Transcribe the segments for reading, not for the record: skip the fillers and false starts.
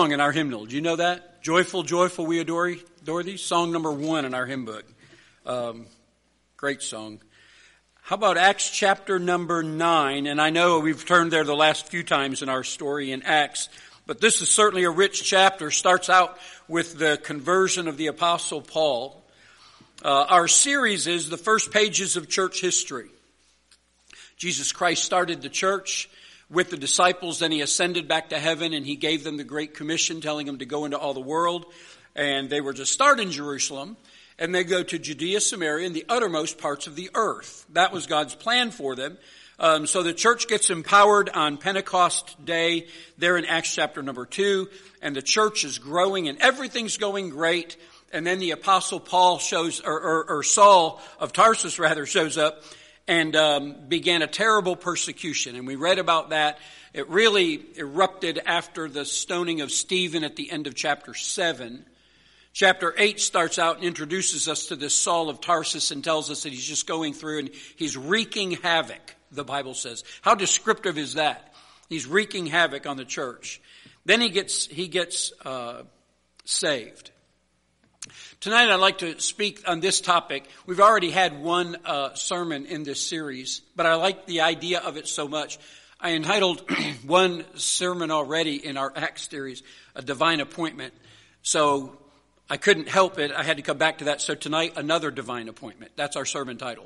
song in our hymnal. Do you know that? Joyful, joyful, we adore thee. Song number 1 in our hymn book. Great song. How about Acts chapter number 9? And I know we've turned there the last few times in our story in Acts, but this is certainly a rich chapter. Starts out with the conversion of the Apostle Paul. Our series is the first pages of church history. Jesus Christ started the church with the disciples, then he ascended back to heaven and he gave them the Great Commission, telling them to go into all the world. And they were to start in Jerusalem and they go to Judea, Samaria, and the uttermost parts of the earth. That was God's plan for them. So the church gets empowered on Pentecost Day there in Acts chapter number 2, and the church is growing and everything's going great. And then the Apostle Paul or Saul of Tarsus rather shows up and began a terrible persecution. And we read about that. It really erupted after the stoning of Stephen at the end of chapter 7. Chapter 8 starts out and introduces us to this Saul of Tarsus and tells us that he's just going through and he's wreaking havoc, the Bible says. How descriptive is that? He's wreaking havoc on the church. Then he gets saved. Tonight I'd like to speak on this topic. We've already had one sermon in this series, but I like the idea of it so much. I entitled one sermon already in our Acts series, A Divine Appointment. So I couldn't help it. I had to come back to that. So tonight, another divine appointment. That's our sermon title.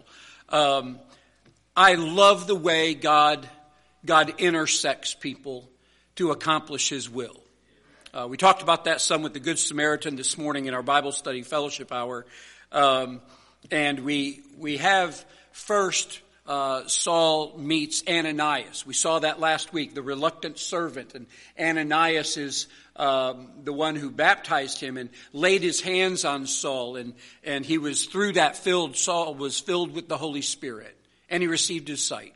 I love the way God intersects people to accomplish His will. We talked about that some with the Good Samaritan this morning in our Bible study fellowship hour. And we have first Saul meets Ananias. We saw that last week, the reluctant servant. And Ananias is the one who baptized him and laid his hands on Saul. And he was through that Saul was filled with the Holy Spirit. And he received his sight.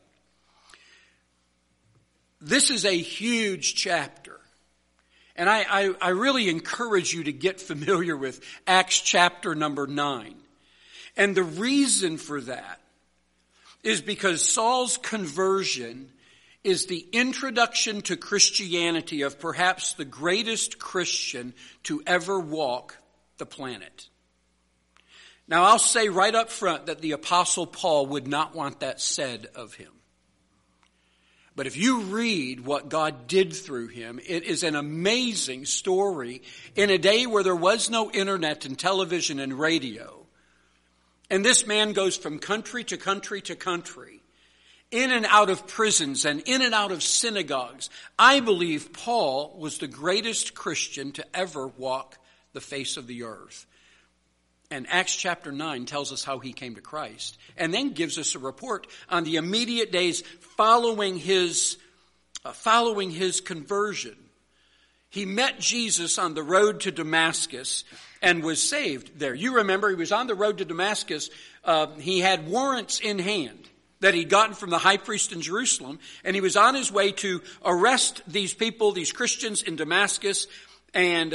This is a huge chapter. And I really encourage you to get familiar with Acts chapter number 9. And the reason for that is because Saul's conversion is the introduction to Christianity of perhaps the greatest Christian to ever walk the planet. Now I'll say right up front that the Apostle Paul would not want that said of him. But if you read what God did through him, it is an amazing story in a day where there was no internet and television and radio. And this man goes from country to country to country, in and out of prisons and in and out of synagogues. I believe Paul was the greatest Christian to ever walk the face of the earth. And Acts chapter 9 tells us how he came to Christ and then gives us a report on the immediate days following his conversion. He met Jesus on the road to Damascus and was saved there. You remember he was on the road to Damascus. He had warrants in hand that he'd gotten from the high priest in Jerusalem. And he was on his way to arrest these people, these Christians in Damascus. And,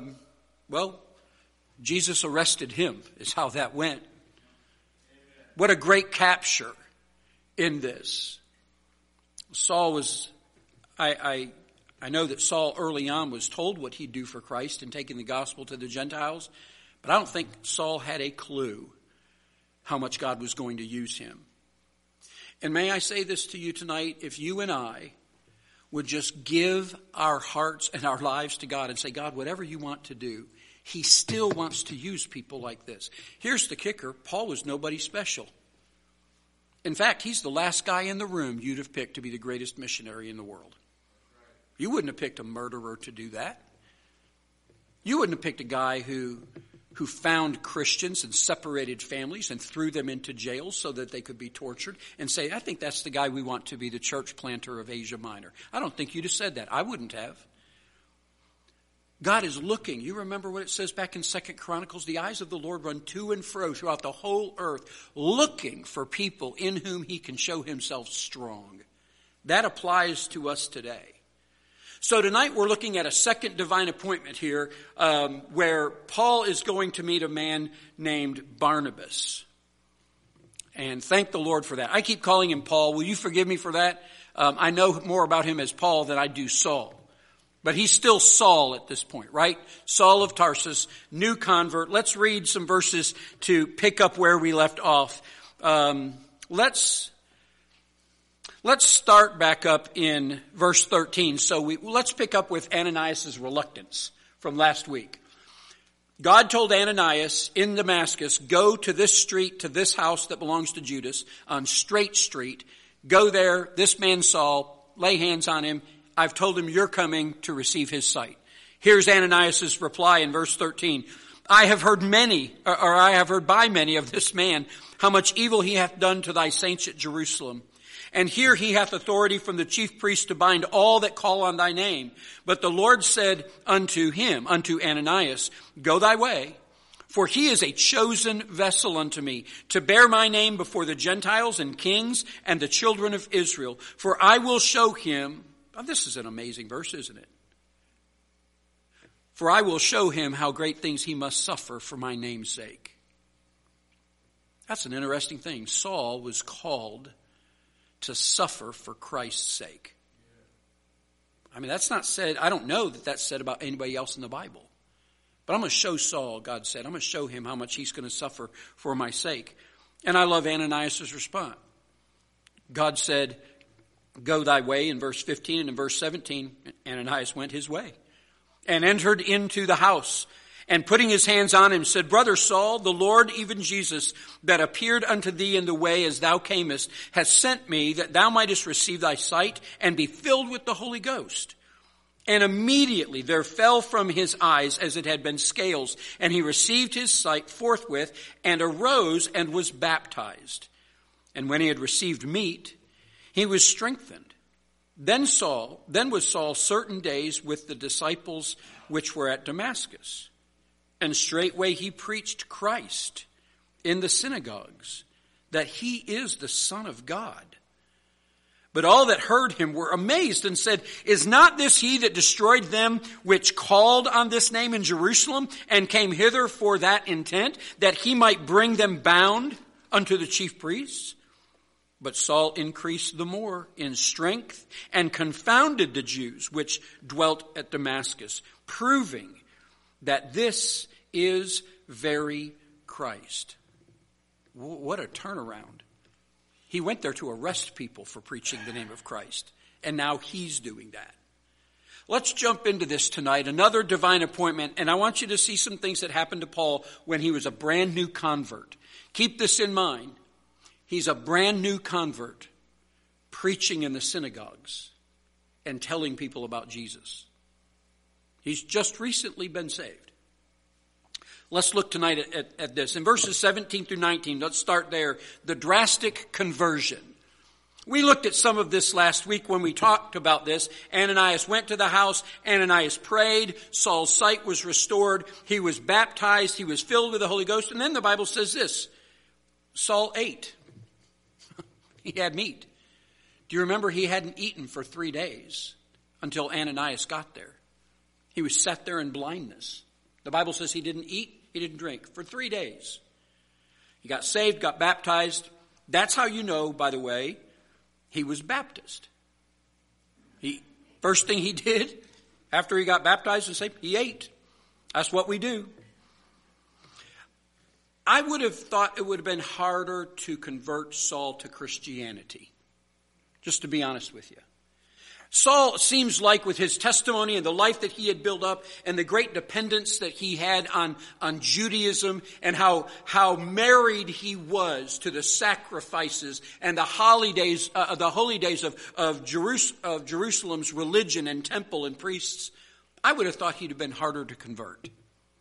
Jesus arrested him, is how that went. What a great capture in this. Saul was, I know that Saul early on was told what he'd do for Christ in taking the gospel to the Gentiles, but I don't think Saul had a clue how much God was going to use him. And may I say this to you tonight, if you and I would just give our hearts and our lives to God and say, God, whatever you want to do, He still wants to use people like this. Here's the kicker. Paul was nobody special. In fact, he's the last guy in the room you'd have picked to be the greatest missionary in the world. You wouldn't have picked a murderer to do that. You wouldn't have picked a guy who found Christians and separated families and threw them into jails so that they could be tortured and say, I think that's the guy we want to be the church planter of Asia Minor. I don't think you'd have said that. I wouldn't have. God is looking. You remember what it says back in 2 Chronicles? The eyes of the Lord run to and fro throughout the whole earth, looking for people in whom He can show Himself strong. That applies to us today. So tonight we're looking at a second divine appointment here, where Paul is going to meet a man named Barnabas. And thank the Lord for that. I keep calling him Paul. Will you forgive me for that? I know more about him as Paul than I do Saul. But he's still Saul at this point, right? Saul of Tarsus, new convert. Let's read some verses to pick up where we left off. Let's start back up in verse 13. Let's pick up with Ananias' reluctance from last week. God told Ananias in Damascus, go to this street, to this house that belongs to Judas, on Straight Street. Go there, this man Saul, lay hands on him. I've told him you're coming to receive his sight. Here's Ananias' reply in verse 13. I have heard by many of this man how much evil he hath done to thy saints at Jerusalem. And here he hath authority from the chief priest to bind all that call on thy name. But the Lord said unto him, unto Ananias, go thy way, for he is a chosen vessel unto me, to bear my name before the Gentiles and kings and the children of Israel. For I will show him, oh, this is an amazing verse, isn't it? For I will show him how great things he must suffer for my name's sake. That's an interesting thing. Saul was called to suffer for Christ's sake. I mean, that's not said, I don't know that that's said about anybody else in the Bible. But I'm going to show Saul, God said, I'm going to show him how much he's going to suffer for my sake. And I love Ananias' response. God said, go thy way in verse 15, and in verse 17, Ananias went his way and entered into the house. And putting his hands on him, said, Brother Saul, the Lord, even Jesus, that appeared unto thee in the way as thou camest, has sent me that thou mightest receive thy sight and be filled with the Holy Ghost. And immediately there fell from his eyes as it had been scales, and he received his sight forthwith, and arose and was baptized. And when he had received meat, he was strengthened. Then was Saul certain days with the disciples which were at Damascus. And straightway he preached Christ in the synagogues, that he is the Son of God. But all that heard him were amazed and said, is not this he that destroyed them which called on this name in Jerusalem and came hither for that intent, that he might bring them bound unto the chief priests? But Saul increased the more in strength and confounded the Jews which dwelt at Damascus, proving that this is very Christ. What a turnaround. He went there to arrest people for preaching the name of Christ, and now he's doing that. Let's jump into this tonight, another divine appointment, and I want you to see some things that happened to Paul when he was a brand new convert. Keep this in mind. He's a brand new convert preaching in the synagogues and telling people about Jesus. He's just recently been saved. Let's look tonight at this. In verses 17 through 19, let's start there. The drastic conversion. We looked at some of this last week when we talked about this. Ananias went to the house. Ananias prayed. Saul's sight was restored. He was baptized. He was filled with the Holy Ghost. And then the Bible says this. Saul ate. He had meat. Do you remember he hadn't eaten for 3 days until Ananias got there? He was sat there in blindness. The Bible says he didn't eat, he didn't drink for 3 days. He got saved, got baptized. That's how you know, by the way, he was Baptist. First thing he did after he got baptized and saved, he ate. That's what we do. I would have thought it would have been harder to convert Saul to Christianity, just to be honest with you. Saul seems like, with his testimony and the life that he had built up and the great dependence that he had on Judaism, and how married he was to the sacrifices and the holy days of Jerusalem's religion and temple and priests, I would have thought he'd have been harder to convert.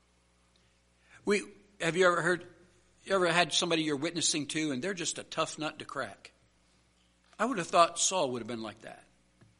Have you ever had somebody you're witnessing to and they're just a tough nut to crack? I would have thought Saul would have been like that.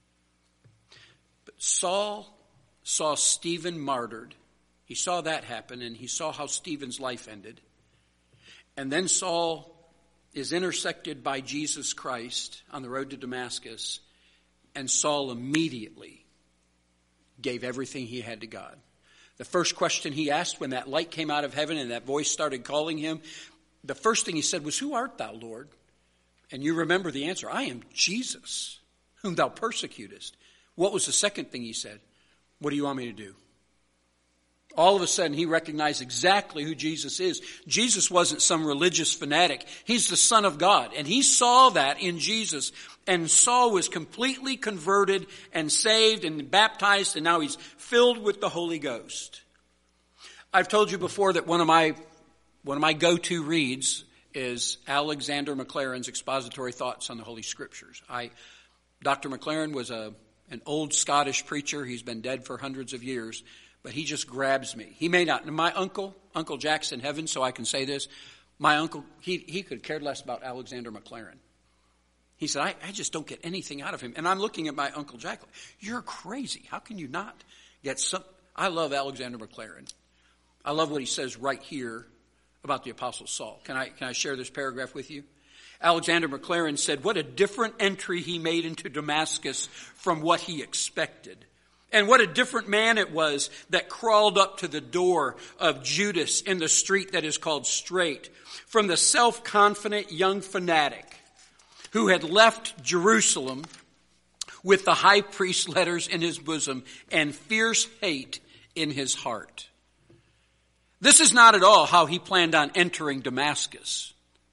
Saul saw Stephen martyred. He saw that happen, and he saw how Stephen's life ended. And then Saul is intersected by Jesus Christ on the road to Damascus, and Saul immediately gave everything he had to God. The first question he asked when that light came out of heaven and that voice started calling him, the first thing he said was, "Who art thou, Lord?" And you remember the answer, "I am Jesus, whom thou persecutest." What was the second thing he said? What do you want me to do? All of a sudden, he recognized exactly who Jesus is. Jesus wasn't some religious fanatic. He's the Son of God. And he saw that in Jesus. And Saul was completely converted and saved and baptized. And now he's filled with the Holy Ghost. I've told you before that one of my go-to reads is Alexander Maclaren's Expository Thoughts on the Holy Scriptures. Dr. Maclaren was an old Scottish preacher. He's been dead for hundreds of years. But he just grabs me. He may not. My Uncle Jack's in heaven, so I can say this. My uncle, he could care less about Alexander Maclaren. He said, I just don't get anything out of him. And I'm looking at my Uncle Jack. You're crazy. How can you not get some? I love Alexander Maclaren. I love what he says right here about the Apostle Saul. Can I share this paragraph with you? Alexander Maclaren said, what a different entry he made into Damascus from what he expected. And what a different man it was that crawled up to the door of Judas in the street that is called Straight, from the self-confident young fanatic who had left Jerusalem with the high priest's letters in his bosom and fierce hate in his heart. This is not at all how he planned on entering Damascus.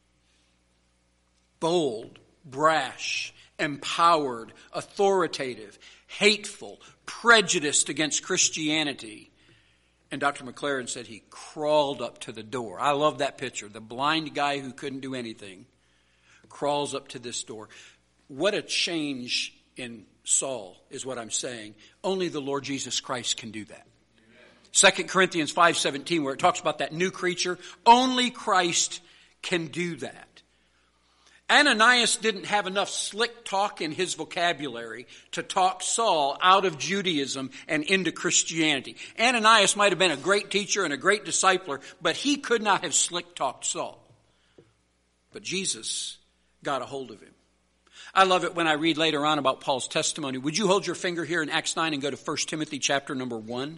Bold, brash, empowered, authoritative, hateful, prejudiced against Christianity. And Dr. Maclaren said he crawled up to the door. I love that picture. The blind guy who couldn't do anything crawls up to this door. What a change in Saul is what I'm saying. Only the Lord Jesus Christ can do that. 2 Corinthians 5:17, where it talks about that new creature, only Christ can do that. Ananias didn't have enough slick talk in his vocabulary to talk Saul out of Judaism and into Christianity. Ananias might have been a great teacher and a great discipler, but he could not have slick talked Saul. But Jesus got a hold of him. I love it when I read later on about Paul's testimony. Would you hold your finger here in Acts 9 and go to 1 Timothy chapter number 1?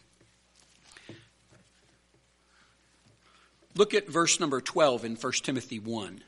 Look at verse number 12 in 1 Timothy 1.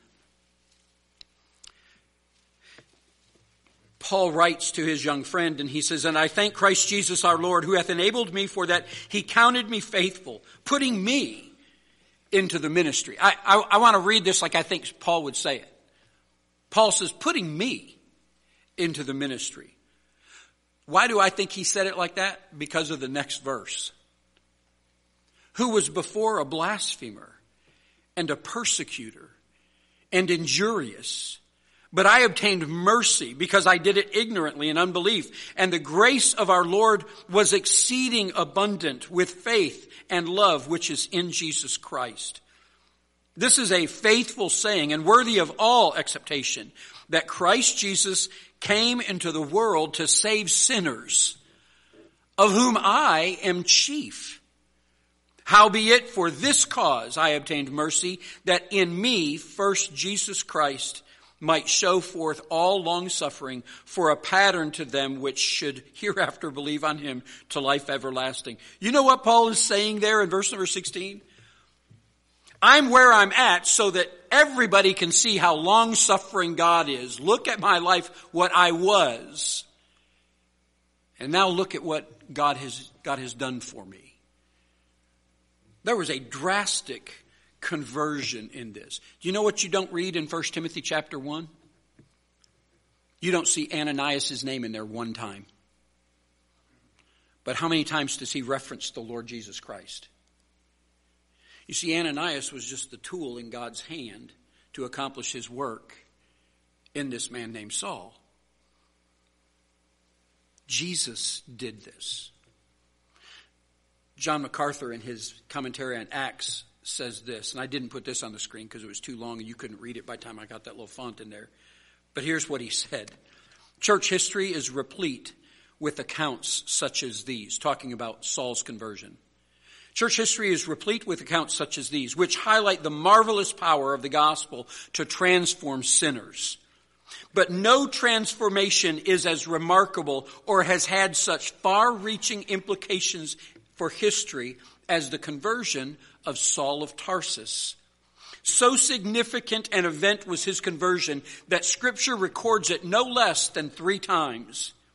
Paul writes to his young friend and he says, and I thank Christ Jesus our Lord, who hath enabled me for that he counted me faithful, putting me into the ministry. I want to read this like I think Paul would say it. Paul says, putting me into the ministry. Why do I think he said it like that? Because of the next verse. Who was before a blasphemer and a persecutor and injurious, but I obtained mercy because I did it ignorantly in unbelief. And the grace of our Lord was exceeding abundant with faith and love, which is in Jesus Christ. This is a faithful saying and worthy of all acceptation, that Christ Jesus came into the world to save sinners, of whom I am chief. Howbeit for this cause I obtained mercy, that in me first Jesus Christ might show forth all long-suffering for a pattern to them which should hereafter believe on him to life everlasting. You know what Paul is saying there in verse number 16? I'm where I'm at so that everybody can see how long-suffering God is. Look at my life, what I was. And now look at what God has done for me. There was a drastic conversion in this. Do you know what you don't read in 1 Timothy chapter 1? You don't see Ananias' name in there one time. But how many times does he reference the Lord Jesus Christ? You see, Ananias was just the tool in God's hand to accomplish his work in this man named Saul. Jesus did this. John MacArthur, in his commentary on Acts, says this, and I didn't put this on the screen because it was too long and you couldn't read it by the time I got that little font in there. But here's what he said. Church history is replete with accounts such as these, talking about Saul's conversion. Church history is replete with accounts such as these, which highlight the marvelous power of the gospel to transform sinners. But no transformation is as remarkable or has had such far-reaching implications for history as the conversion of Saul of Tarsus. So significant an event was his conversion that Scripture records it no less than 3 times.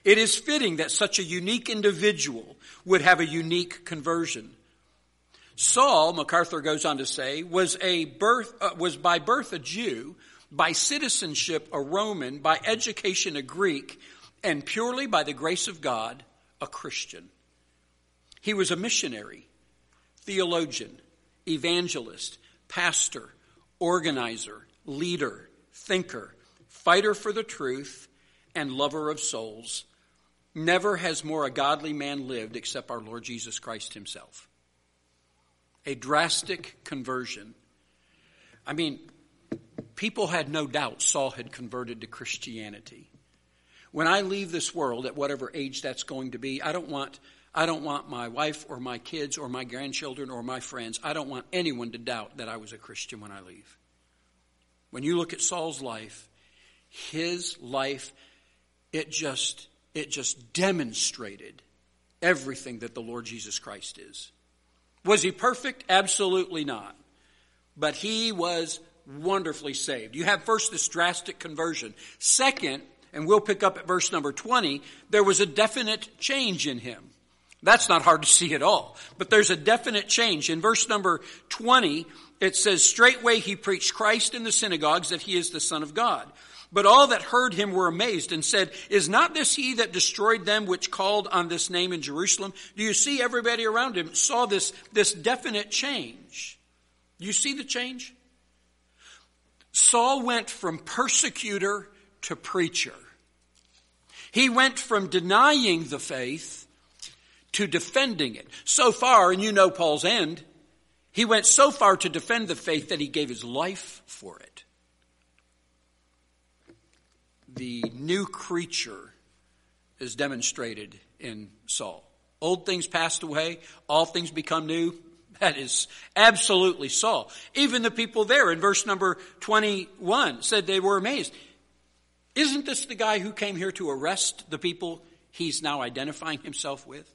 It is fitting that such a unique individual would have a unique conversion. Saul, MacArthur goes on to say, was by birth a Jew, by citizenship a Roman, by education a Greek, and purely by the grace of God, a Christian. He was a missionary, theologian, evangelist, pastor, organizer, leader, thinker, fighter for the truth, and lover of souls. Never has more a godly man lived except our Lord Jesus Christ himself. A drastic conversion. I mean, people had no doubt Saul had converted to Christianity. When I leave this world, at whatever age that's going to be, I don't want my wife or my kids or my grandchildren or my friends, I don't want anyone to doubt that I was a Christian when I leave. When you look at Saul's life, his life, it just demonstrated everything that the Lord Jesus Christ is. Was he perfect? Absolutely not. But he was wonderfully saved. You have first this drastic conversion. Second, and we'll pick up at verse number 20, there was a definite change in him. That's not hard to see at all. But there's a definite change. In verse number 20, it says, straightway he preached Christ in the synagogues that he is the Son of God. But all that heard him were amazed and said, is not this he that destroyed them which called on this name in Jerusalem? Do you see everybody around him saw this definite change? Do you see the change? Saul went from persecutor to preacher. He went from denying the faith to defending it. So far, and you know Paul's end, he went so far to defend the faith that he gave his life for it. The new creature is demonstrated in Saul. Old things passed away, all things become new. That is absolutely Saul. Even the people there in verse number 21 said they were amazed. Isn't this the guy who came here to arrest the people he's now identifying himself with?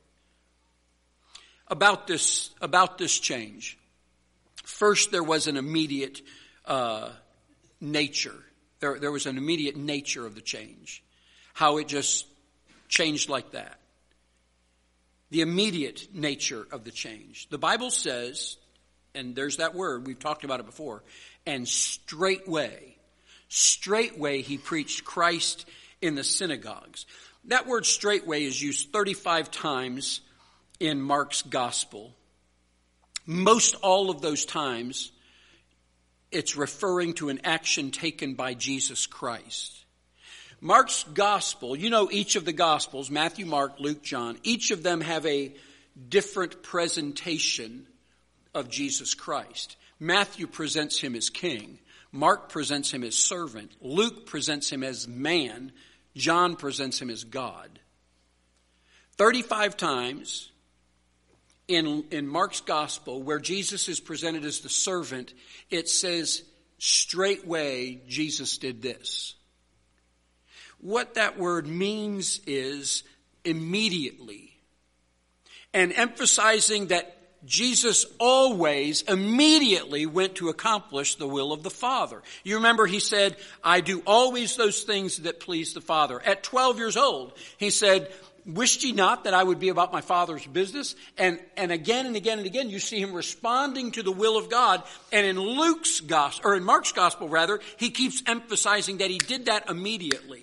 About this change. First, there was an immediate nature. There was an immediate nature of the change. How it just changed like that. The immediate nature of the change. The Bible says, and there's that word, we've talked about it before, and straightway he preached Christ in the synagogues. That word straightway is used 35 times in Mark's gospel. Most all of those times, it's referring to an action taken by Jesus Christ. Mark's gospel, you know each of the gospels, Matthew, Mark, Luke, John, each of them have a different presentation of Jesus Christ. Matthew presents him as king. Mark presents him as servant. Luke presents him as man. John presents him as God. 35 times in Mark's gospel, where Jesus is presented as the servant, it says, straightway Jesus did this. What that word means is immediately. And emphasizing that Jesus always immediately went to accomplish the will of the Father. You remember he said, I do always those things that please the Father. At 12 years old, he said, wished ye not that I would be about my Father's business? And again and again and again, you see him responding to the will of God. And in Luke's gospel, or in Mark's gospel rather, he keeps emphasizing that he did that immediately.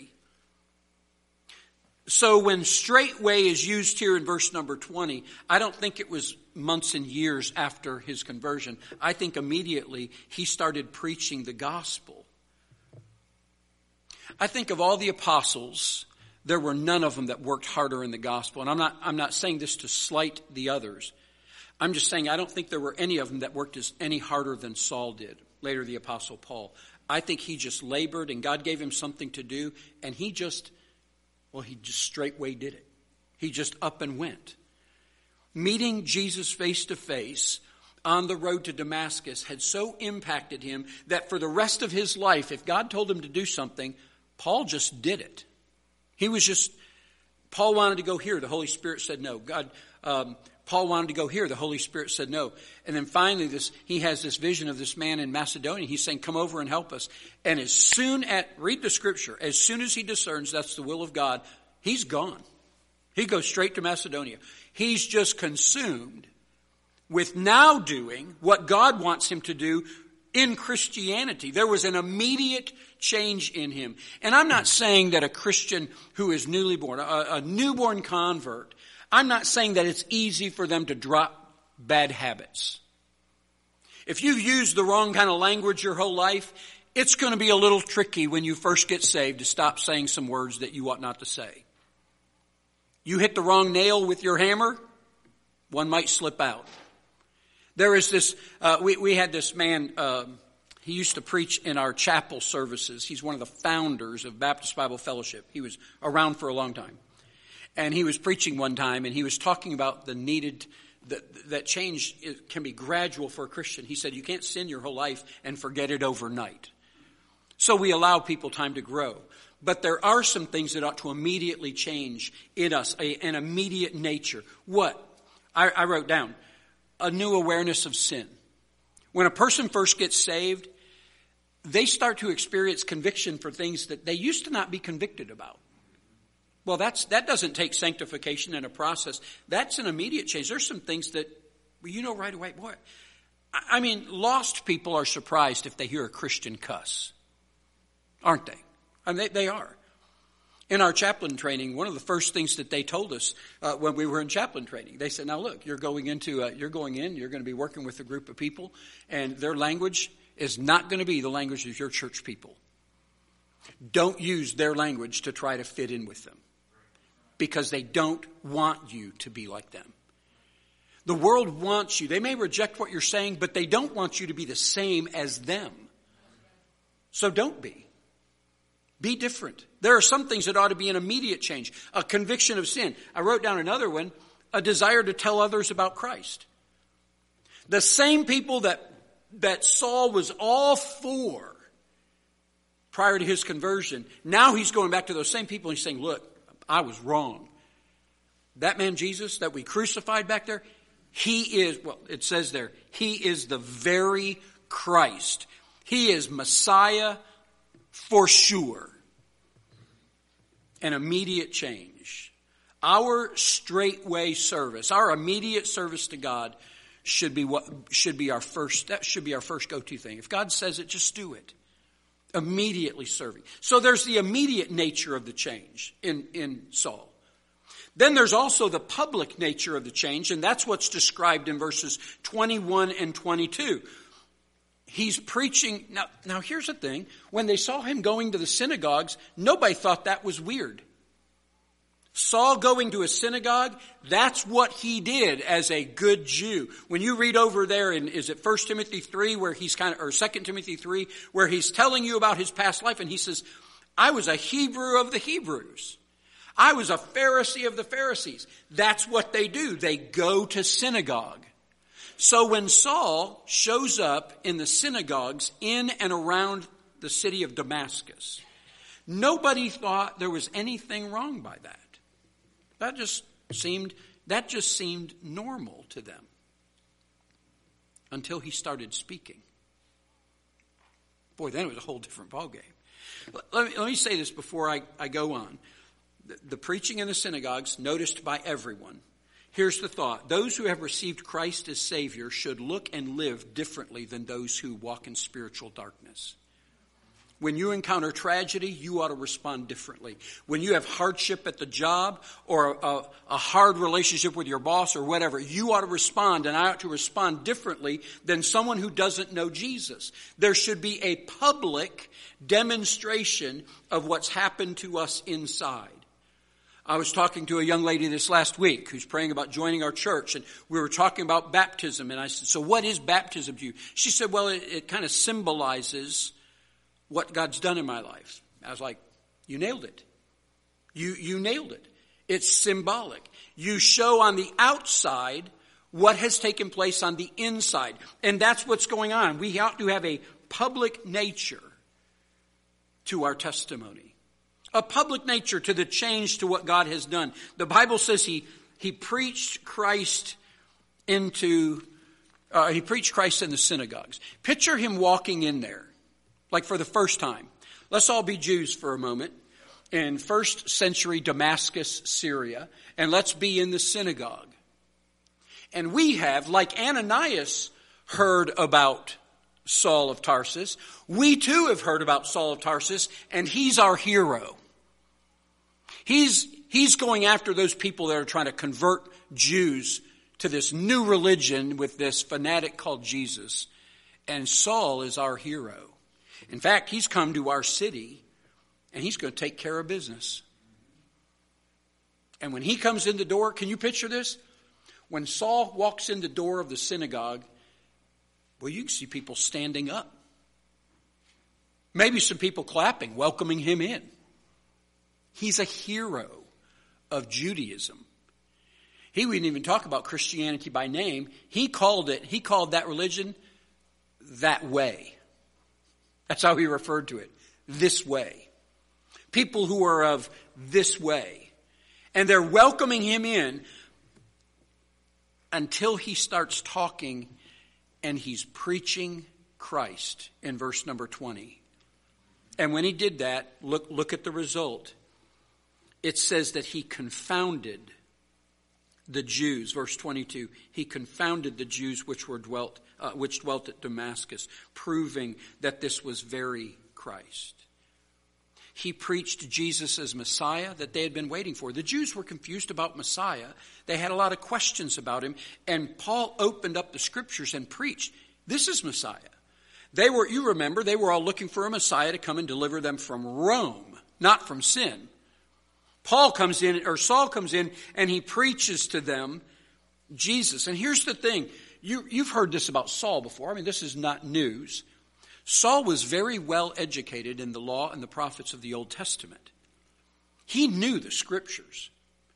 So when straightway is used here in verse number 20, I don't think it was months and years after his conversion. I think immediately he started preaching the gospel. I think of all the apostles, there were none of them that worked harder in the gospel. And I'm not saying this to slight the others. I'm just saying I don't think there were any of them that worked any harder than Saul did. Later the apostle Paul. I think he just labored and God gave him something to do. And he just straightway did it. He just up and went. Meeting Jesus face to face on the road to Damascus had so impacted him that for the rest of his life, if God told him to do something, Paul just did it. Paul wanted to go here. The Holy Spirit said no. Paul wanted to go here. The Holy Spirit said no. And then finally, he has this vision of this man in Macedonia. He's saying, come over and help us. And read the scripture, as soon as he discerns that's the will of God, he's gone. He goes straight to Macedonia. He's just consumed with now doing what God wants him to do in Christianity. There was an immediate change in him. And I'm not saying that a Christian who is newly born, a newborn convert, I'm not saying that it's easy for them to drop bad habits. If you've used the wrong kind of language your whole life, it's going to be a little tricky when you first get saved to stop saying some words that you ought not to say. You hit the wrong nail with your hammer, one might slip out. There is this, we had this man, he used to preach in our chapel services. He's one of the founders of Baptist Bible Fellowship. He was around for a long time. And he was preaching one time, and he was talking about the needed, that change can be gradual for a Christian. He said, you can't sin your whole life and forget it overnight. So we allow people time to grow. But there are some things that ought to immediately change in us, an immediate nature. What? I wrote down, a new awareness of sin. When a person first gets saved, they start to experience conviction for things that they used to not be convicted about. Well, that doesn't take sanctification and a process. That's an immediate change. There's some things that, you know right away, boy. I mean, lost people are surprised if they hear a Christian cuss. Aren't they? I mean, they are. In our chaplain training, one of the first things that they told us when we were in chaplain training, they said, now look, you're going in, you're going to be working with a group of people, and their language is not going to be the language of your church people. Don't use their language to try to fit in with them, because they don't want you to be like them. The world wants you. They may reject what you're saying, but they don't want you to be the same as them. So don't be. Be different. There are some things that ought to be an immediate change. A conviction of sin. I wrote down another one. A desire to tell others about Christ. The same people that Saul was all for prior to his conversion, now he's going back to those same people and he's saying, look, I was wrong. That man Jesus that we crucified back there, he is, well, it says there, he is the very Christ. He is Messiah for sure. An immediate change. Our straightway service, our immediate service to God should be our first go-to thing. If God says it, just do it. Immediately serving. So there's the immediate nature of the change in Saul. Then there's also the public nature of the change, and that's what's described in verses 21 and 22. He's preaching. Now here's the thing. When they saw him going to the synagogues, nobody thought that was weird. Saul going to a synagogue, that's what he did as a good Jew. When you read over there in, is it 1 Timothy 3 where he's or 2 Timothy 3 where he's telling you about his past life, and he says, I was a Hebrew of the Hebrews. I was a Pharisee of the Pharisees. That's what they do. They go to synagogue. So when Saul shows up in the synagogues in and around the city of Damascus, nobody thought there was anything wrong by that. That just seemed normal to them until he started speaking. Boy, then it was a whole different ballgame. Let me say this before I go on. The preaching in the synagogues, noticed by everyone. Here's the thought. Those who have received Christ as Savior should look and live differently than those who walk in spiritual darkness. When you encounter tragedy, you ought to respond differently. When you have hardship at the job or a hard relationship with your boss or whatever, you ought to respond, and I ought to respond differently than someone who doesn't know Jesus. There should be a public demonstration of what's happened to us inside. I was talking to a young lady this last week who's praying about joining our church, and we were talking about baptism, and I said, so what is baptism to you? She said, well, it kind of symbolizes what God's done in my life. I was like, you nailed it. You nailed it. It's symbolic. You show on the outside what has taken place on the inside, and that's what's going on. We ought to have a public nature to our testimony. A public nature to the change to what God has done. The Bible says he preached Christ in the synagogues. Picture him walking in there, like for the first time. Let's all be Jews for a moment. in first century Damascus, Syria, and let's be in the synagogue. And we have, like Ananias heard about Saul of Tarsus, we too have heard about Saul of Tarsus, and he's our hero. He's going after those people that are trying to convert Jews to this new religion with this fanatic called Jesus. And Saul is our hero. In fact, he's come to our city and he's going to take care of business. And when he comes in the door, can you picture this? When Saul walks in the door of the synagogue, well, you can see people standing up. Maybe some people clapping, welcoming him in. He's a hero of Judaism. He wouldn't even talk about Christianity by name. He called that religion that way. That's how he referred to it. This way. People who are of this way. And they're welcoming him in until he starts talking and he's preaching Christ in verse number 20. And when he did that, look at the result. It says that he confounded the Jews. Verse 22, he confounded the Jews which dwelt at Damascus, proving that this was very Christ. He preached Jesus as Messiah that they had been waiting for. The Jews were confused about Messiah. They had a lot of questions about him. And Paul opened up the scriptures and preached, this is Messiah. You remember, they were all looking for a Messiah to come and deliver them from Rome, not from sin. Saul comes in and he preaches to them Jesus. And here's the thing. You've heard this about Saul before. I mean, this is not news. Saul was very well educated in the law and the prophets of the Old Testament. He knew the scriptures.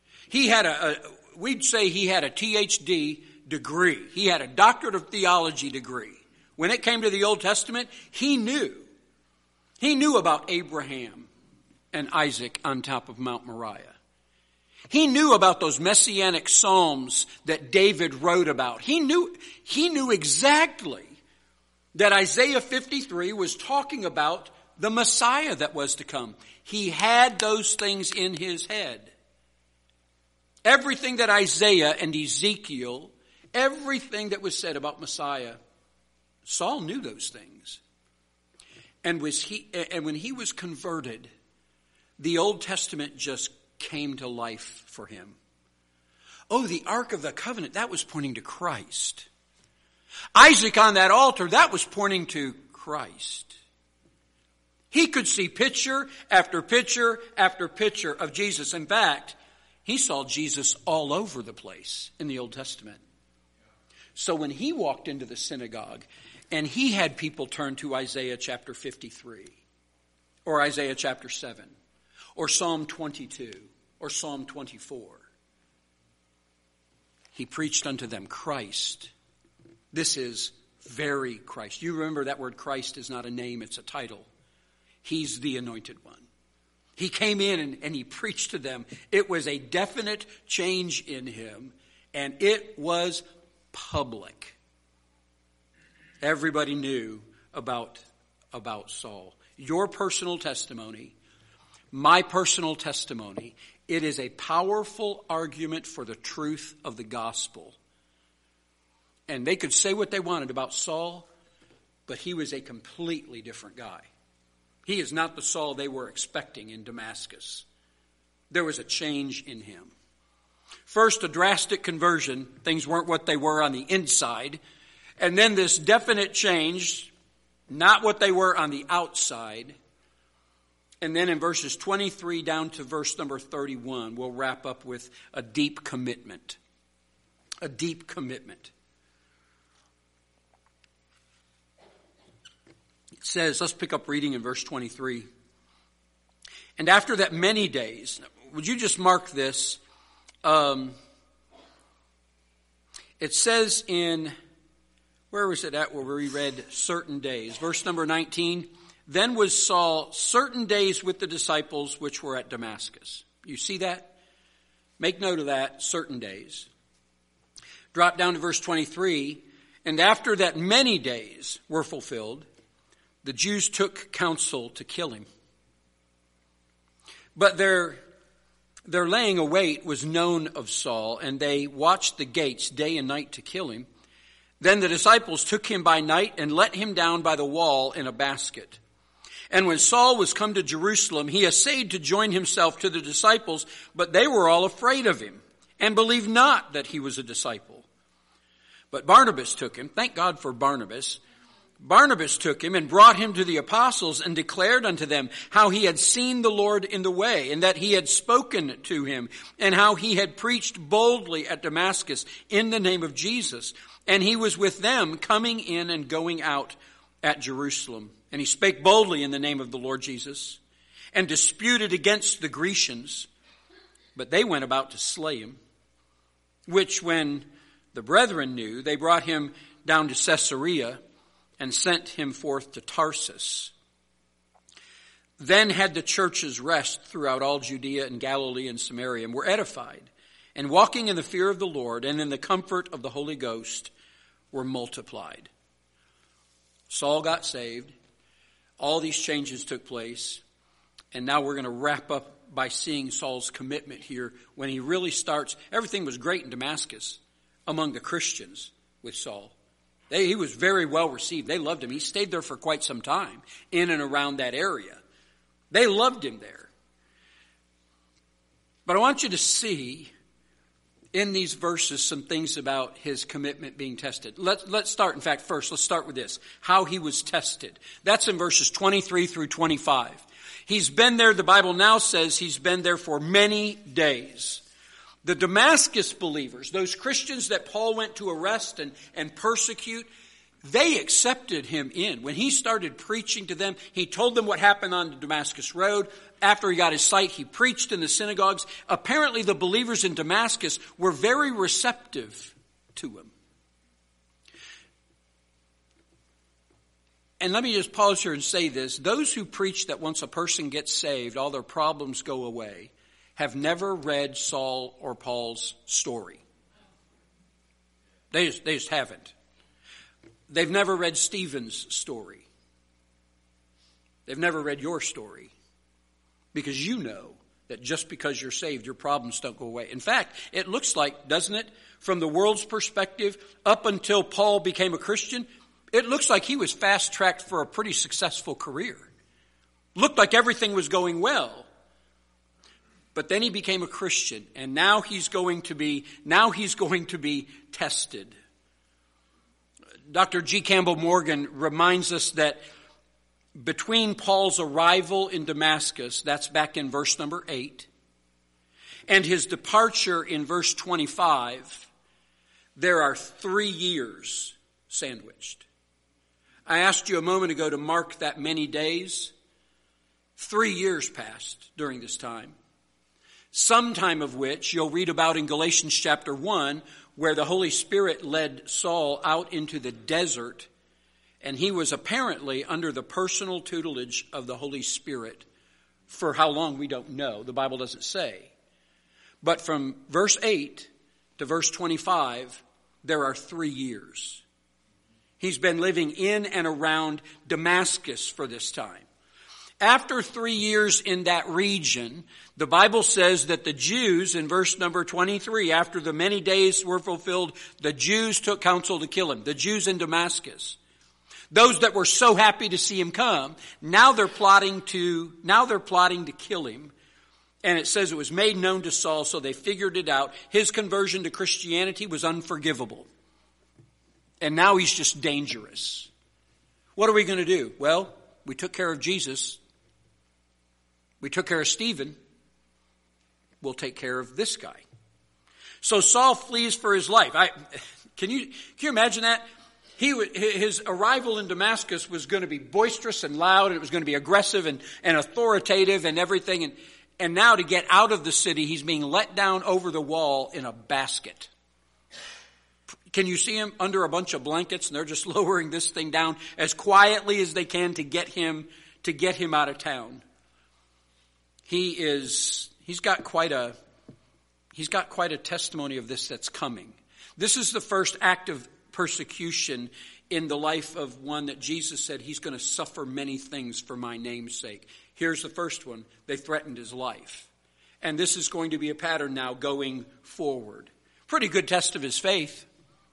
We'd say he had a THD degree. He had a doctorate of theology degree. When it came to the Old Testament, he knew. He knew about Abraham and Isaac on top of Mount Moriah. He knew about those messianic psalms that David wrote about. He knew exactly that Isaiah 53 was talking about the Messiah that was to come. He had those things in his head. Everything that Isaiah and Ezekiel, everything that was said about Messiah, Saul knew those things. And when he was converted, the Old Testament just came to life for him. Oh, the Ark of the Covenant, that was pointing to Christ. Isaac on that altar, that was pointing to Christ. He could see picture after picture after picture of Jesus. In fact, he saw Jesus all over the place in the Old Testament. So when he walked into the synagogue and he had people turn to Isaiah chapter 53 or Isaiah chapter 7 or Psalm 22 or Psalm 24, he preached unto them Christ. This is very Christ. You remember that word Christ is not a name, it's a title. He's the anointed one. He came in and he preached to them. It was a definite change in him, and it was public. Everybody knew about Saul. Your personal testimony, my personal testimony, it is a powerful argument for the truth of the gospel. And they could say what they wanted about Saul, but he was a completely different guy. He is not the Saul they were expecting in Damascus. There was a change in him. First, a drastic conversion. Things weren't what they were on the inside. And then this definite change, not what they were on the outside. And then in verses 23 down to verse number 31, we'll wrap up with a deep commitment. A deep commitment. It says, let's pick up reading in verse 23. And after that many days, would you just mark this? It says in, where was it at where we read certain days? Verse number 19. Then was Saul certain days with the disciples which were at Damascus. You see that? Make note of that, certain days. Drop down to verse 23. And after that many days were fulfilled, the Jews took counsel to kill him. But their laying await was known of Saul, and they watched the gates day and night to kill him. Then the disciples took him by night and let him down by the wall in a basket. And when Saul was come to Jerusalem, he essayed to join himself to the disciples, but they were all afraid of him and believed not that he was a disciple. But Barnabas took him. Thank God for Barnabas. Barnabas took him and brought him to the apostles and declared unto them how he had seen the Lord in the way, and that he had spoken to him, and how he had preached boldly at Damascus in the name of Jesus. And he was with them, coming in and going out at Jerusalem. And he spake boldly in the name of the Lord Jesus, and disputed against the Grecians. But they went about to slay him, which when the brethren knew, they brought him down to Caesarea, and sent him forth to Tarsus. Then had the churches rest throughout all Judea and Galilee and Samaria, and were edified, and walking in the fear of the Lord and in the comfort of the Holy Ghost were multiplied. Saul got saved. All these changes took place. And now we're going to wrap up by seeing Saul's commitment here when he really starts. Everything was great in Damascus among the Christians with Saul. He was very well received. They loved him. He stayed there for quite some time in and around that area. They loved him there. But I want you to see in these verses some things about his commitment being tested. Let's start, in fact, first, let's start with this. How he was tested. That's in verses 23 through 25. He's been there, the Bible now says he's been there for many days. The Damascus believers, those Christians that Paul went to arrest and persecute, they accepted him in. When he started preaching to them, he told them what happened on the Damascus Road. After he got his sight, he preached in the synagogues. Apparently the believers in Damascus were very receptive to him. And let me just pause here and say this. Those who preach that once a person gets saved, all their problems go away, have never read Saul or Paul's story. They just haven't. They've never read Stephen's story. They've never read your story. Because you know that just because you're saved, your problems don't go away. In fact, it looks like, doesn't it, from the world's perspective, up until Paul became a Christian, it looks like he was fast-tracked for a pretty successful career. Looked like everything was going well. But then he became a Christian, and now he's going to be tested. Dr. G. Campbell Morgan reminds us that between Paul's arrival in Damascus, that's back in verse number 8, and his departure in verse 25, there are 3 years sandwiched. I asked you a moment ago to mark that many days. 3 years passed during this time. Sometime of which you'll read about in Galatians chapter 1, where the Holy Spirit led Saul out into the desert, and he was apparently under the personal tutelage of the Holy Spirit. For how long, we don't know. The Bible doesn't say. But from verse 8 to verse 25, there are 3 years. He's been living in and around Damascus for this time. After 3 years in that region, the Bible says that the Jews, in verse number 23, after the many days were fulfilled, the Jews took counsel to kill him. The Jews in Damascus. Those that were so happy to see him come, now they're plotting to kill him. And it says it was made known to Saul, so they figured it out. His conversion to Christianity was unforgivable. And now he's just dangerous. What are we going to do? Well, we took care of Jesus. We took care of Stephen. We'll take care of this guy. So Saul flees for his life. Can you imagine that? His arrival in Damascus was going to be boisterous and loud, and it was going to be aggressive and authoritative and everything. And now to get out of the city, he's being let down over the wall in a basket. Can you see him under a bunch of blankets, and they're just lowering this thing down as quietly as they can to get him out of town? He's got quite a testimony of this that's coming. This is the first act of persecution in the life of one that Jesus said he's going to suffer many things for my name's sake. Here's the first one. They threatened his life. And this is going to be a pattern now going forward. Pretty good test of his faith.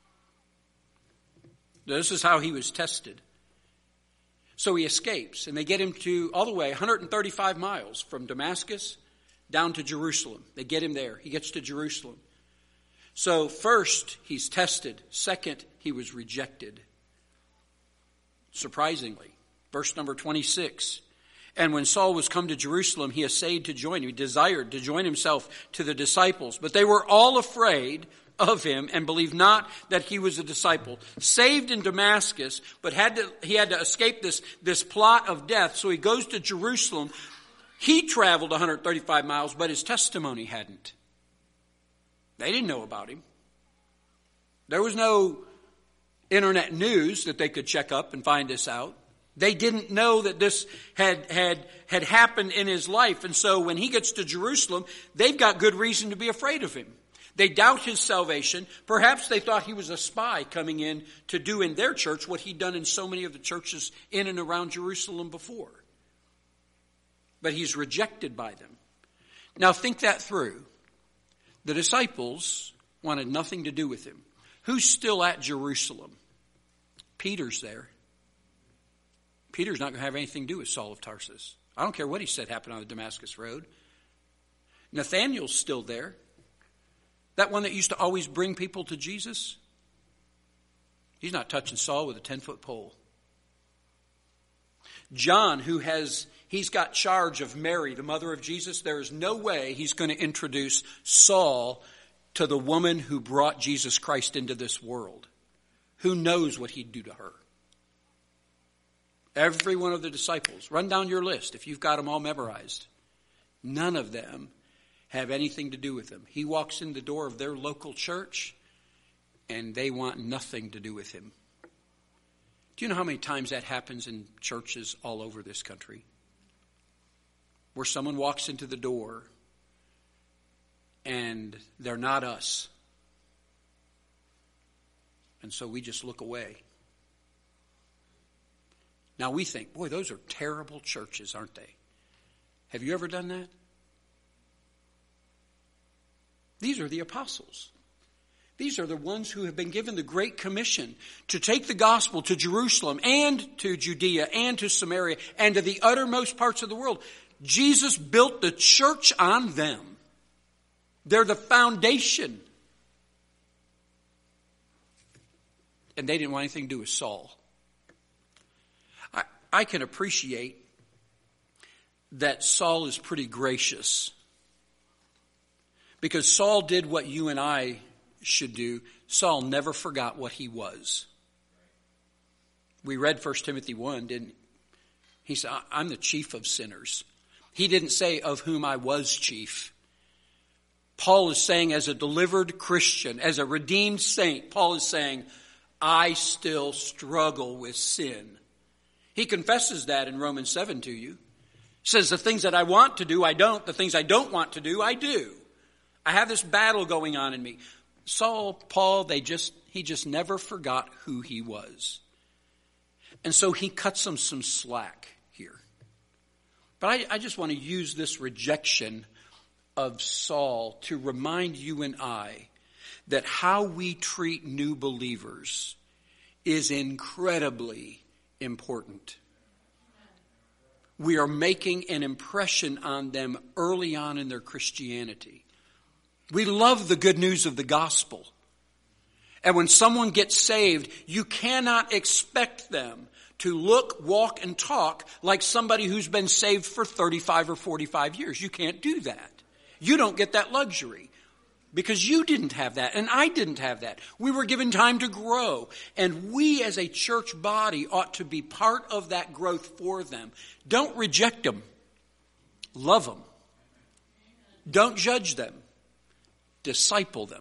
This is how he was tested. So he escapes, and they get him to all the way 135 miles from Damascus down to Jerusalem. They get him there. He gets to Jerusalem. So first, he's tested. Second, he was rejected. Surprisingly, verse number 26. And when Saul was come to Jerusalem, he essayed to join him. He desired to join himself to the disciples. But they were all afraid of him and believed not that he was a disciple. Saved in Damascus, but he had to escape this plot of death. So he goes to Jerusalem. He traveled 135 miles, but his testimony hadn't. They didn't know about him. There was no internet news that they could check up and find this out. They didn't know that this had happened in his life. And so when he gets to Jerusalem, they've got good reason to be afraid of him. They doubt his salvation. Perhaps they thought he was a spy coming in to do in their church what he'd done in so many of the churches in and around Jerusalem before. But he's rejected by them. Now think that through. The disciples wanted nothing to do with him. Who's still at Jerusalem? Peter's there. Peter's not going to have anything to do with Saul of Tarsus. I don't care what he said happened on the Damascus Road. Nathanael's still there. That one that used to always bring people to Jesus. He's not touching Saul with a 10-foot pole. John, he's got charge of Mary, the mother of Jesus. There is no way he's going to introduce Saul to the woman who brought Jesus Christ into this world. Who knows what he'd do to her? Every one of the disciples. Run down your list if you've got them all memorized. None of them have anything to do with him. He walks in the door of their local church and they want nothing to do with him. Do you know how many times that happens in churches all over this country? Where someone walks into the door and they're not us. And so we just look away. Now we think, boy, those are terrible churches, aren't they? Have you ever done that? These are the apostles. These are the ones who have been given the Great Commission to take the gospel to Jerusalem and to Judea and to Samaria and to the uttermost parts of the world. Jesus built the church on them. They're the foundation. And they didn't want anything to do with Saul. I can appreciate that Saul is pretty gracious. Because Saul did what you and I should do. Saul never forgot what he was. We read 1 Timothy 1, didn't he? He said, I'm the chief of sinners. He didn't say of whom I was chief. Paul is saying as a delivered Christian, as a redeemed saint, Paul is saying, I still struggle with sin. He confesses that in Romans 7 to you. He says, the things that I want to do, I don't. The things I don't want to do, I do. I have this battle going on in me. Paul, he just never forgot who he was. And so he cuts them some slack here. But I just want to use this rejection of Saul to remind you and I that how we treat new believers is incredibly important. We are making an impression on them early on in their Christianity. We love the good news of the gospel. And when someone gets saved, you cannot expect them to look, walk, and talk like somebody who's been saved for 35 or 45 years. You can't do that. You don't get that luxury. Because you didn't have that, and I didn't have that. We were given time to grow. And we as a church body ought to be part of that growth for them. Don't reject them. Love them. Don't judge them. Disciple them.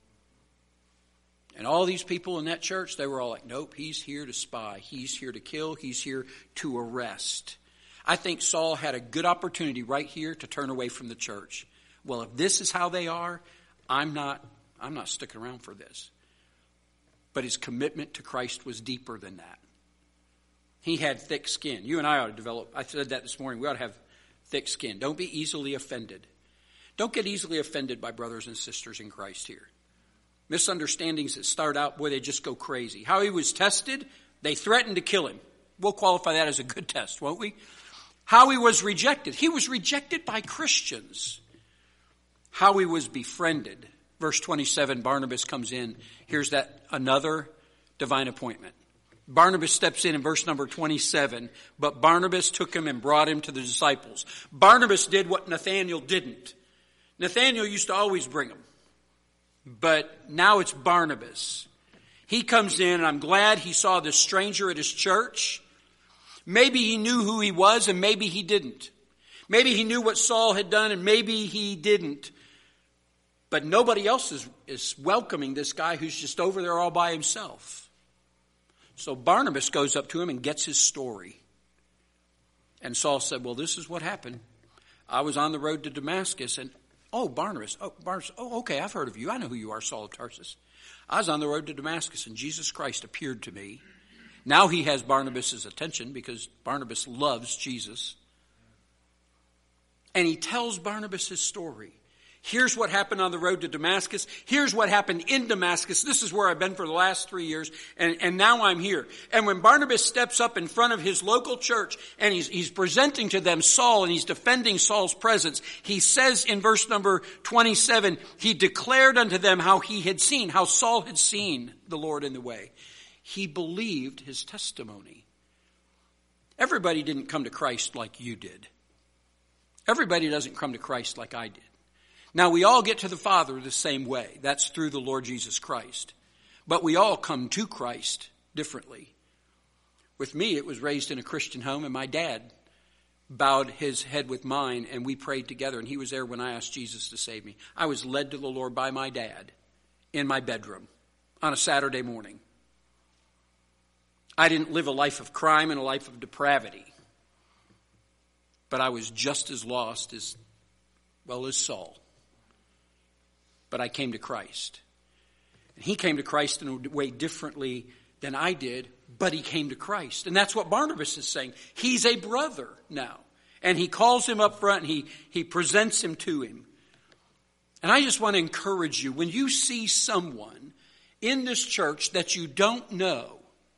And all these people in that church, they were all like, nope, he's here to spy. He's here to kill. He's here to arrest. I think Saul had a good opportunity right here to turn away from the church. Well, if this is how they are, I'm not sticking around for this. but his commitment to Christ was deeper than that. He had thick skin. You and I ought to develop, I said that this morning, we ought to have thick skin. Don't be easily offended. Don't get easily offended by brothers and sisters in Christ here. Misunderstandings that start out, boy, they just go crazy. How he was tested, they threatened to kill him. We'll qualify that as a good test, won't we? How he was rejected. He was rejected by Christians. How he was befriended. Verse 27, Barnabas comes in. Here's that another divine appointment. Barnabas steps in verse number 27. But Barnabas took him and brought him to the disciples. Barnabas did what Nathanael didn't. Nathanael used to always bring him. But now it's Barnabas. He comes in, and I'm glad he saw this stranger at his church. Maybe he knew who he was, and maybe he didn't. Maybe he knew what Saul had done, and maybe he didn't. But nobody else is welcoming this guy who's just over there all by himself. So Barnabas goes up to him and gets his story. And Saul said, well, this is what happened. I was on the road to Damascus, and Barnabas, okay, I've heard of you. I know who you are, Saul of Tarsus. I was on the road to Damascus, and Jesus Christ appeared to me. Now he has Barnabas' attention because Barnabas loves Jesus. And he tells Barnabas his story. Here's what happened on the road to Damascus. Here's what happened in Damascus. This is where I've been for the last 3 years, and now I'm here. And when Barnabas steps up in front of his local church, and he's presenting to them Saul, and he's defending Saul's presence, he says in verse number 27, he declared unto them how Saul had seen the Lord in the way. He believed his testimony. Everybody didn't come to Christ like you did. Everybody doesn't come to Christ like I did. Now, we all get to the Father the same way. That's through the Lord Jesus Christ. But we all come to Christ differently. With me, it was raised in a Christian home, and my dad bowed his head with mine, and we prayed together, and he was there when I asked Jesus to save me. I was led to the Lord by my dad in my bedroom on a Saturday morning. I didn't live a life of crime and a life of depravity. But I was just as lost as Saul. But I came to Christ. And he came to Christ in a way differently than I did, but he came to Christ. And that's what Barnabas is saying. He's a brother now. And he calls him up front and he presents him to him. And I just want to encourage you, when you see someone in this church that you don't know,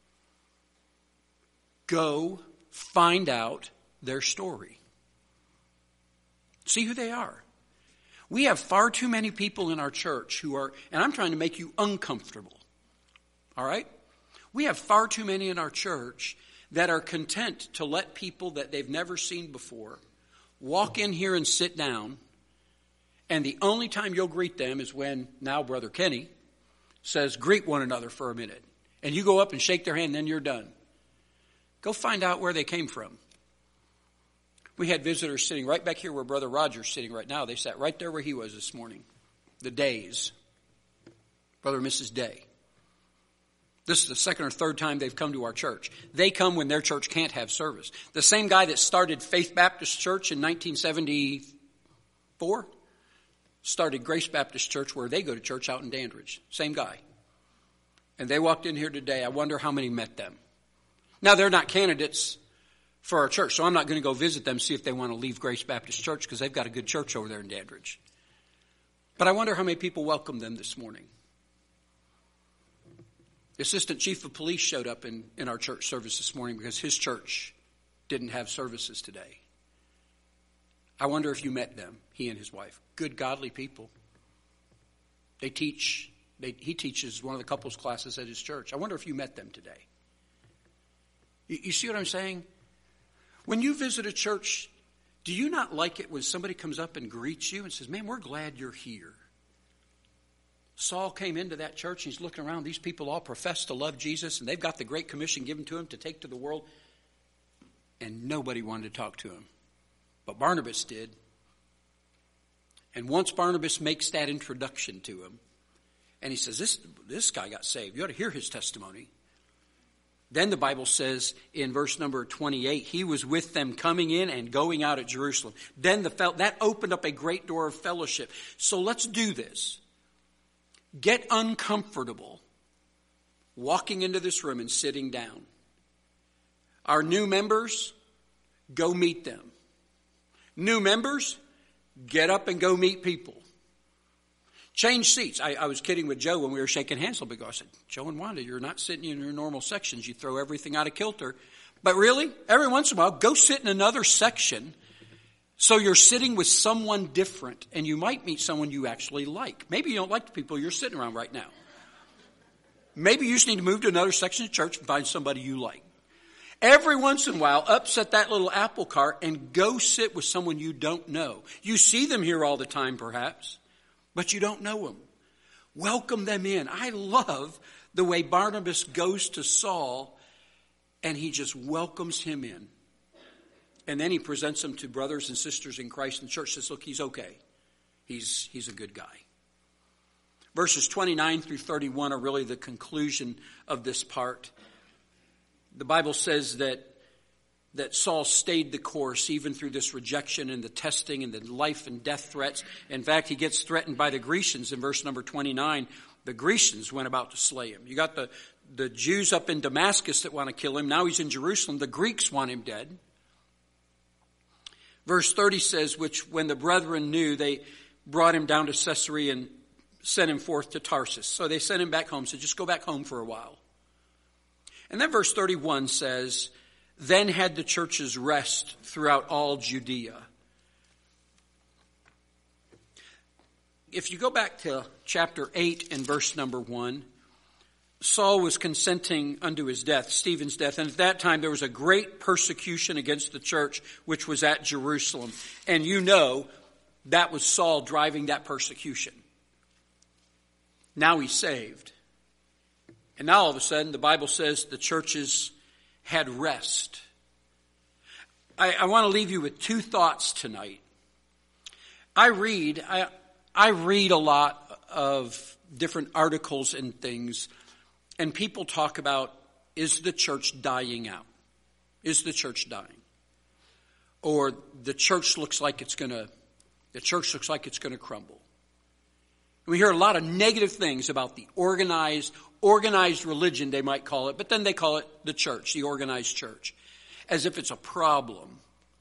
go find out their story. See who they are. We have far too many people in our church who are, and I'm trying to make you uncomfortable. All right? We have far too many in our church that are content to let people that they've never seen before walk in here and sit down, and the only time you'll greet them is when, now Brother Kenny says, greet one another for a minute. And you go up and shake their hand, and then you're done. Go find out where they came from. We had visitors sitting right back here where Brother Roger's sitting right now. They sat right there where he was this morning. The Days. Brother and Mrs. Day. This is the second or third time they've come to our church. They come when their church can't have service. The same guy that started Faith Baptist Church in 1974 started Grace Baptist Church where they go to church out in Dandridge. Same guy. And they walked in here today. I wonder how many met them. Now, they're not candidates for our church, so I'm not going to go visit them, see if they want to leave Grace Baptist Church, because they've got a good church over there in Dandridge. But I wonder how many people welcomed them this morning. The assistant chief of police showed up in our church service this morning because his church didn't have services today. I wonder if you met them, he and his wife. Good, godly people. He teaches one of the couples classes at his church. I wonder if you met them today. You see what I'm saying? When you visit a church, do you not like it when somebody comes up and greets you and says, man, we're glad you're here? Saul came into that church and he's looking around. These people all profess to love Jesus and they've got the Great Commission given to them to take to the world. And nobody wanted to talk to him. But Barnabas did. And once Barnabas makes that introduction to him, and he says, this guy got saved. You ought to hear his testimony. Then the Bible says in verse number 28, he was with them coming in and going out at Jerusalem. Then that opened up a great door of fellowship. So let's do this. Get uncomfortable walking into this room and sitting down. Our new members, go meet them. New members, get up and go meet people. Change seats. I was kidding with Joe when we were shaking hands a little bit ago. I said, Joe and Wanda, you're not sitting in your normal sections. You throw everything out of kilter. But really, every once in a while, go sit in another section so you're sitting with someone different, and you might meet someone you actually like. Maybe you don't like the people you're sitting around right now. Maybe you just need to move to another section of church and find somebody you like. Every once in a while, upset that little apple cart and go sit with someone you don't know. You see them here all the time, perhaps, but you don't know them. Welcome them in. I love the way Barnabas goes to Saul and he just welcomes him in. And then he presents him to brothers and sisters in Christ, and the church says, look, he's okay. He's a good guy. Verses 29 through 31 are really the conclusion of this part. The Bible says that Saul stayed the course even through this rejection and the testing and the life and death threats. In fact, he gets threatened by the Grecians in verse number 29. The Grecians went about to slay him. You got the Jews up in Damascus that want to kill him. Now he's in Jerusalem. The Greeks want him dead. Verse 30 says, which when the brethren knew, they brought him down to Caesarea and sent him forth to Tarsus. So they sent him back home. So just go back home for a while. And then verse 31 says, then had the churches rest throughout all Judea. If you go back to chapter 8 and verse number 1, Saul was consenting unto his death, Stephen's death. And at that time there was a great persecution against the church, which was at Jerusalem. And you know that was Saul driving that persecution. Now he's saved. And now all of a sudden the Bible says the churches had rest. I want to leave you with two thoughts tonight. I read a lot of different articles and things, and people talk about, is the church dying out? Is the church dying? Or the church looks like it's going to crumble. We hear a lot of negative things about the organized religion, they might call it, but then they call it the church, the organized church, as if it's a problem.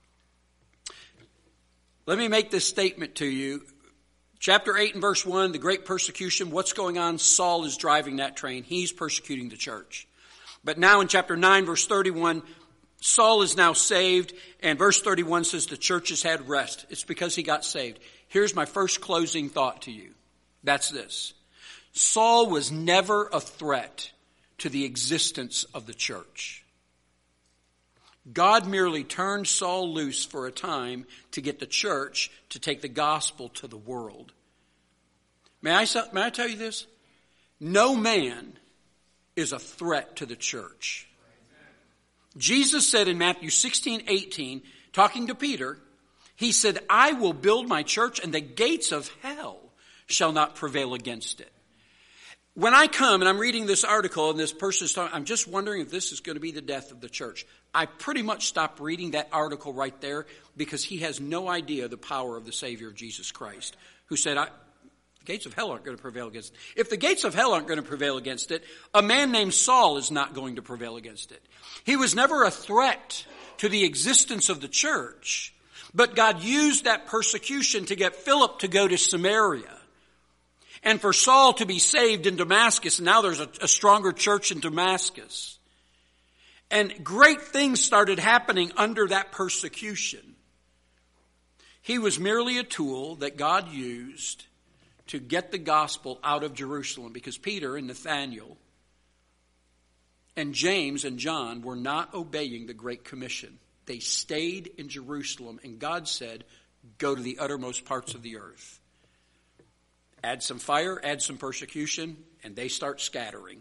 Let me make this statement to you. Chapter 8 and verse 1, the great persecution, what's going on? Saul is driving that train. He's persecuting the church. But now in chapter 9, verse 31, Saul is now saved, and verse 31 says the church has had rest. It's because he got saved. Here's my first closing thought to you. That's this. Saul was never a threat to the existence of the church. God merely turned Saul loose for a time to get the church to take the gospel to the world. May I tell you this? No man is a threat to the church. Jesus said in Matthew 16:18, talking to Peter, he said, I will build my church and the gates of hell shall not prevail against it. When I come and I'm reading this article and this person's talking, I'm just wondering if this is going to be the death of the church. I pretty much stop reading that article right there because he has no idea the power of the Savior of Jesus Christ, who said, the gates of hell aren't going to prevail against it. If the gates of hell aren't going to prevail against it, a man named Saul is not going to prevail against it. He was never a threat to the existence of the church, but God used that persecution to get Philip to go to Samaria. And for Saul to be saved in Damascus, and now there's a stronger church in Damascus. And great things started happening under that persecution. He was merely a tool that God used to get the gospel out of Jerusalem, because Peter and Nathanael and James and John were not obeying the Great Commission. They stayed in Jerusalem, and God said, go to the uttermost parts of the earth. Add some fire, add some persecution, and they start scattering.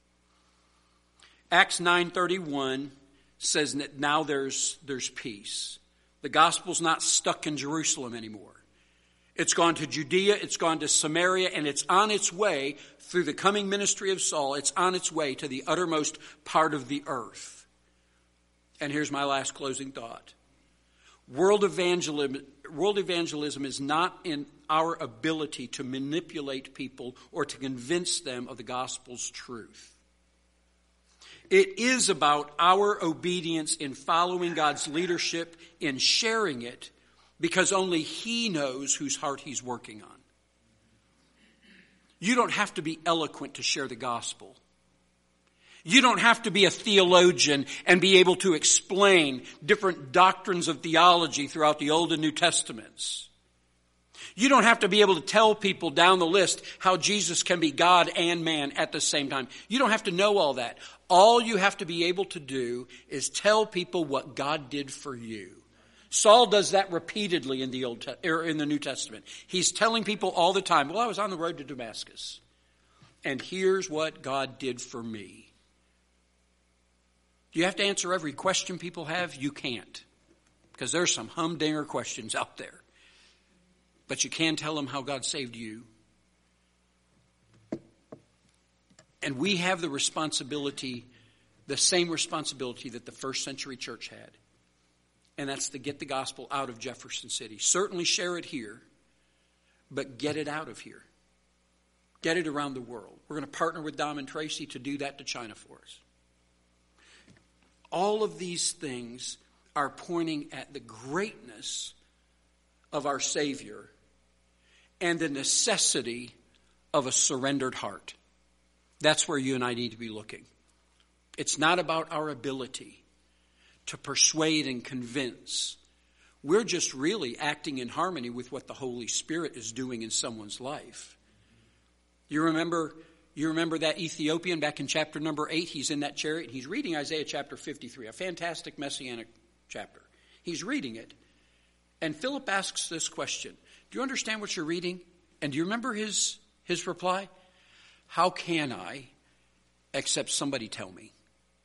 Acts 9:31 says that now there's peace. The gospel's not stuck in Jerusalem anymore. It's gone to Judea, it's gone to Samaria, and it's on its way through the coming ministry of Saul. It's on its way to the uttermost part of the earth. And here's my last closing thought. World evangelism is not in our ability to manipulate people or to convince them of the gospel's truth. It is about our obedience in following God's leadership, in sharing it, because only He knows whose heart He's working on. You don't have to be eloquent to share the gospel. You don't have to be a theologian and be able to explain different doctrines of theology throughout the Old and New Testaments. You don't have to be able to tell people down the list how Jesus can be God and man at the same time. You don't have to know all that. All you have to be able to do is tell people what God did for you. Saul does that repeatedly in the New Testament. He's telling people all the time, well, I was on the road to Damascus, and here's what God did for me. Do you have to answer every question people have? You can't, because there's some humdinger questions out there. But you can tell them how God saved you. And we have the responsibility, the same responsibility that the first century church had. And that's to get the gospel out of Jefferson City. Certainly share it here, but get it out of here. Get it around the world. We're going to partner with Dom and Tracy to do that to China for us. All of these things are pointing at the greatness of our Savior and the necessity of a surrendered heart. That's where you and I need to be looking. It's not about our ability to persuade and convince. We're just really acting in harmony with what the Holy Spirit is doing in someone's life. You remember that Ethiopian back in chapter number 8? He's in that chariot. He's reading Isaiah chapter 53, a fantastic messianic chapter. He's reading it. And Philip asks this question. Do you understand what you're reading? And do you remember his reply? How can I except somebody tell me?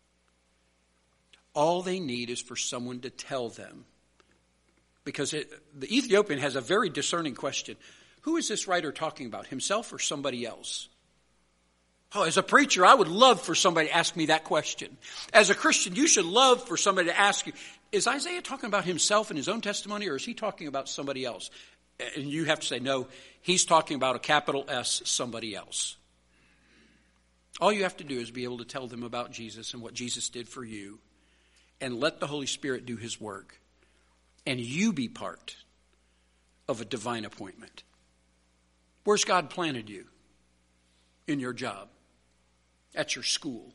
All they need is for someone to tell them. Because the Ethiopian has a very discerning question. Who is this writer talking about, himself or somebody else? Oh, as a preacher, I would love for somebody to ask me that question. As a Christian, you should love for somebody to ask you, is Isaiah talking about himself and his own testimony, or is he talking about somebody else? And you have to say, no, he's talking about a capital S, somebody else. All you have to do is be able to tell them about Jesus and what Jesus did for you, and let the Holy Spirit do His work, and you be part of a divine appointment. Where's God planted you? In your job, at your school,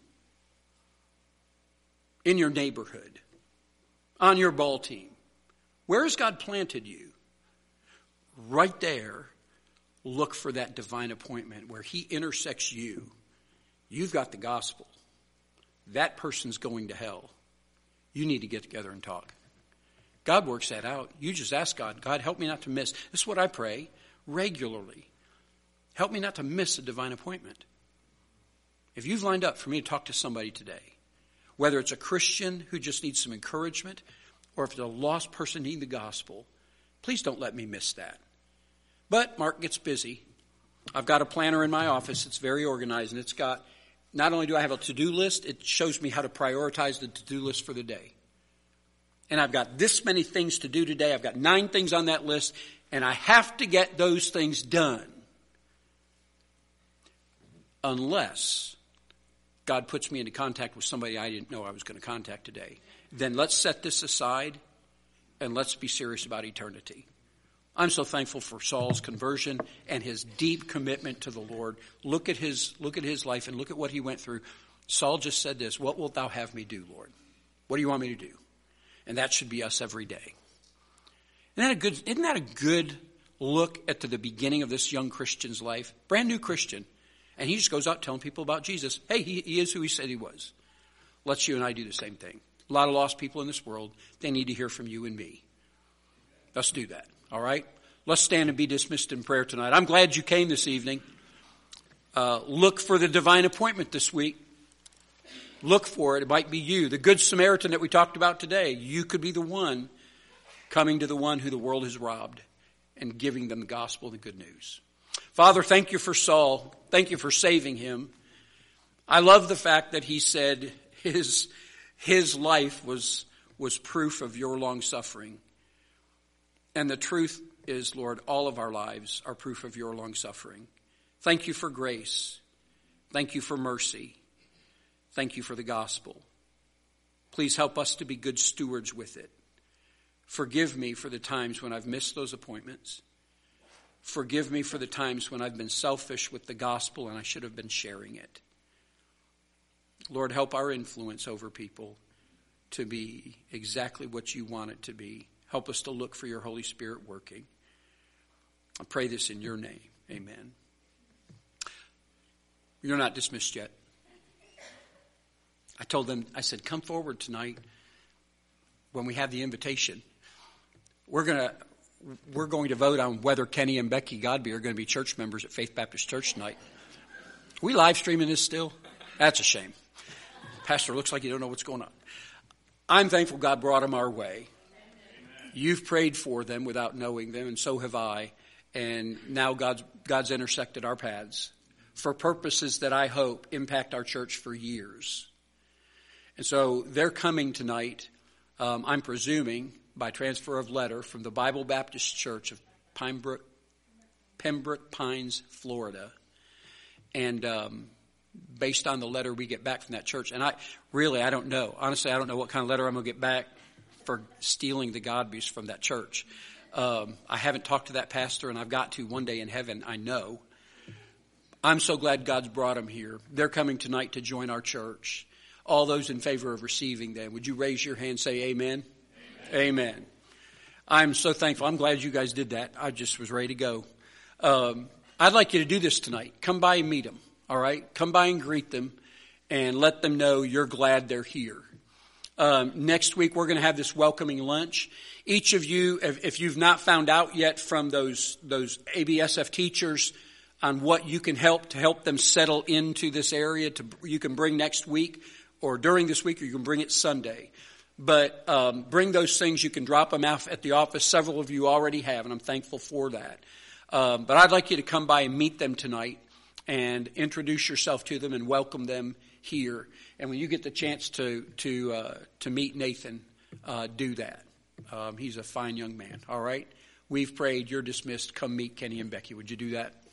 in your neighborhood, on your ball team. Where has God planted you? Right there, look for that divine appointment where He intersects you. You've got the gospel. That person's going to hell. You need to get together and talk. God works that out. You just ask God, God, help me not to miss. This is what I pray regularly. Help me not to miss a divine appointment. If you've lined up for me to talk to somebody today, whether it's a Christian who just needs some encouragement, or if it's a lost person needing the gospel, please don't let me miss that. But Mark gets busy. I've got a planner in my office. It's very organized, and it's got, not only do I have a to-do list, it shows me how to prioritize the to-do list for the day. And I've got this many things to do today. I've got 9 things on that list, and I have to get those things done. Unless God puts me into contact with somebody I didn't know I was going to contact today. Then let's set this aside and let's be serious about eternity. I'm so thankful for Saul's conversion and his deep commitment to the Lord. Look at his life and look at what he went through. Saul just said this, what wilt thou have me do, Lord? What do you want me to do? And that should be us every day. Isn't that a good look at the beginning of this young Christian's life? Brand new Christian. And he just goes out telling people about Jesus. Hey, he is who he said he was. Let's you and I do the same thing. A lot of lost people in this world, they need to hear from you and me. Let's do that, all right? Let's stand and be dismissed in prayer tonight. I'm glad you came this evening. Look for the divine appointment this week. Look for it. It might be you. The Good Samaritan that we talked about today. You could be the one coming to the one who the world has robbed and giving them the gospel and the good news. Father, thank you for Saul. Thank you for saving him. I love the fact that he said his life was proof of your long suffering. And the truth is, Lord, all of our lives are proof of your long suffering. Thank you for grace. Thank you for mercy. Thank you for the gospel. Please help us to be good stewards with it. Forgive me for the times when I've missed those appointments. Forgive me for the times when I've been selfish with the gospel and I should have been sharing it. Lord, help our influence over people to be exactly what you want it to be. Help us to look for your Holy Spirit working. I pray this in your name. Amen. You're not dismissed yet. I told them, I said, come forward tonight when we have the invitation. We're going to vote on whether Kenny and Becky Godby are going to be church members at Faith Baptist Church tonight. Are we live streaming this still? That's a shame. Pastor, looks like you don't know what's going on. I'm thankful God brought them our way. You've prayed for them without knowing them, and so have I. And now God's intersected our paths for purposes that I hope impact our church for years. And so they're coming tonight, I'm presuming, by transfer of letter from the Bible Baptist Church of Pembroke Pines, Florida. And based on the letter we get back from that church, and I don't know. Honestly, I don't know what kind of letter I'm going to get back for stealing the Godbys from that church. I haven't talked to that pastor, and I've got to one day in heaven, I know. I'm so glad God's brought them here. They're coming tonight to join our church. All those in favor of receiving them, would you raise your hand and say amen? Amen. Amen. I'm so thankful. I'm glad you guys did that. I just was ready to go. I'd like you to do this tonight. Come by and meet them, all right? Come by and greet them and let them know you're glad they're here. Next week, we're going to have this welcoming lunch. Each of you, if you've not found out yet from those ABSF teachers on what you can help to help them settle into this area, you can bring next week or during this week, or you can bring it Sunday. But bring those things. You can drop them out at the office. Several of you already have, and I'm thankful for that. But I'd like you to come by and meet them tonight and introduce yourself to them and welcome them here. And when you get the chance to meet Nathan, do that. He's a fine young man. All right? We've prayed. You're dismissed. Come meet Kenny and Becky. Would you do that?